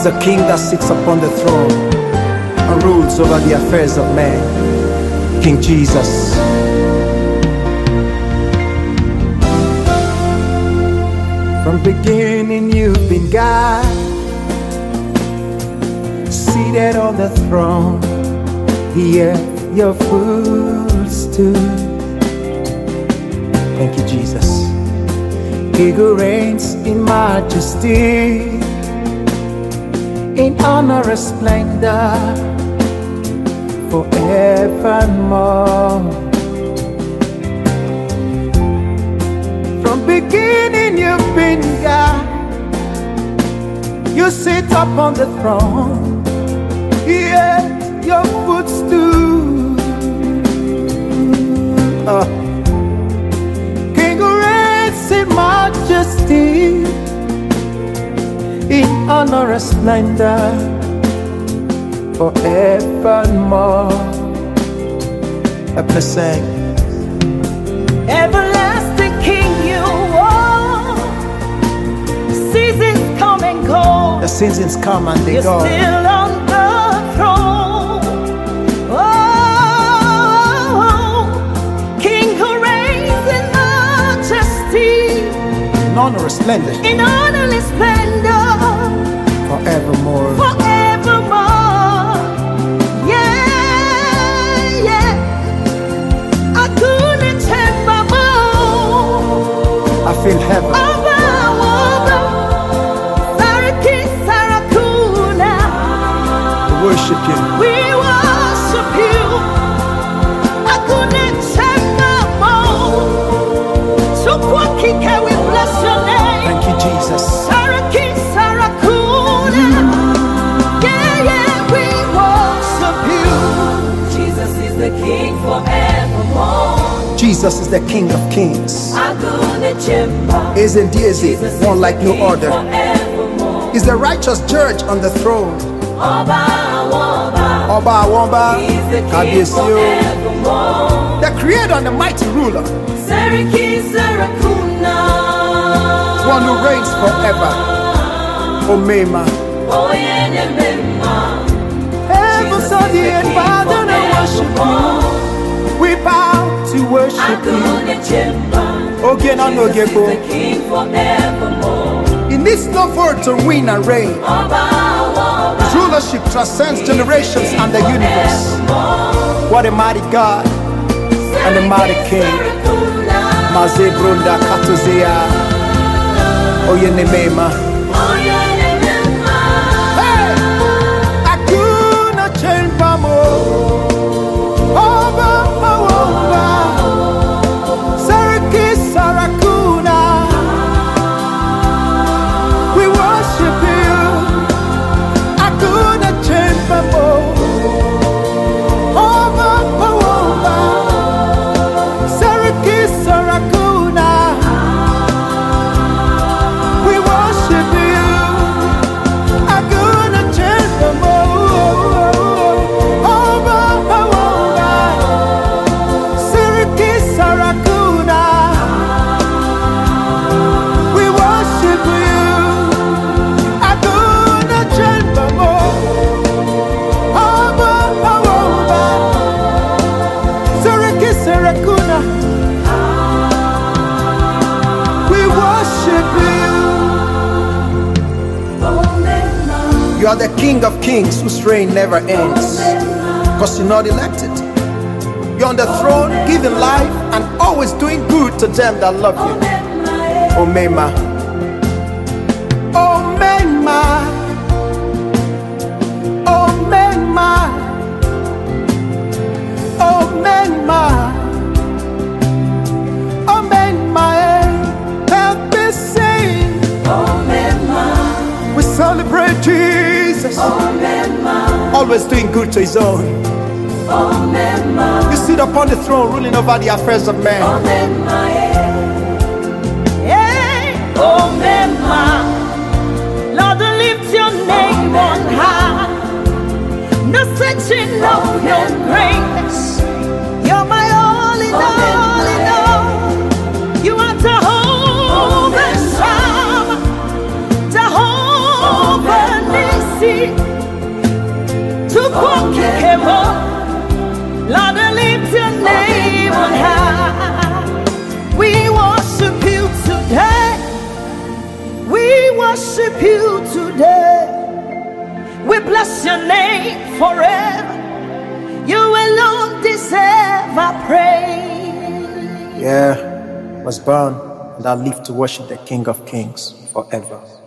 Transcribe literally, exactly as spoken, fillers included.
He's a king that sits upon the throne and rules over the affairs of men. King Jesus. From beginning you've been God, seated on the throne, the earth your footstool. Thank you, Jesus. He who reigns in majesty, in honor and splendor, forevermore. From beginning you've been God, you sit upon the throne, yeah, your footstool. Uh, King who reigns in majesty, in honor and splendor, forevermore. Help me sing. Everlasting King you are. Seasons come and go. The seasons come and they You're go. still on the throne. Oh, King who reigns in majesty, In honor and splendor, in honor and splendor, forevermore. forevermore. Yeah, yeah. I couldn't change my mind. I feel heaven. Oba, Oba, Saraki, Sarakuna. We worship you. We worship you. I couldn't change my mind. So Kwakika, we bless your name. Thank you, Jesus. Saraki, Sarakuna. Yeah, yeah, we worship you. Jesus is the King forevermore. Jesus is the King of Kings. Agunechimba. Isn't he one like no other? Forevermore. He's the righteous judge on the throne. Oba, Oba. Oba Wamba, He's the King Kabiyesio, forevermore. the creator and the mighty ruler, Saraki, Sarakuna. one who reigns forever. Omema. Oyenemema. Heavens and the earth bow down and worship you. We bow to worship you. Agunechimba. Oge na no Jesus is gebo. the King forevermore. He needs no word to win and reign. Oba, Oba. His rulership transcends generations and the universe. What a mighty God and a mighty King. Maze Brunda Katuzea Oyenemema. Hey! Akuna Chenpamo. Oba Oba. Saraki Sarakuna. We worship you. Akuna Chenpamo. Oba Oba. Saraki Sarakuna. We worship you. Akuna Chenpamo. Oba Oba. Saraki Sarakuna. We worship you. Akuna Chenpamo. Oba Oba. Saraki Sarakuna. We worship you. You are the King of Kings whose reign never ends. Because you're not elected. You're on the throne, giving life and always doing good to them that love you. Omema. Omema. Omema. Omema. Omema. Help me sing. We celebrate Jesus. Always doing good to his own. You sit upon the throne ruling over the affairs of men. Yeah. Oh, Mema. Lord, lift your name on high. No searching of your greatness. You're my all in all in all. You are Jehovah Shammah, Jehovah Nissi. worship you today. We bless your name forever. You alone deserve our praise. Yeah, I was born and I live to worship the King of Kings forever.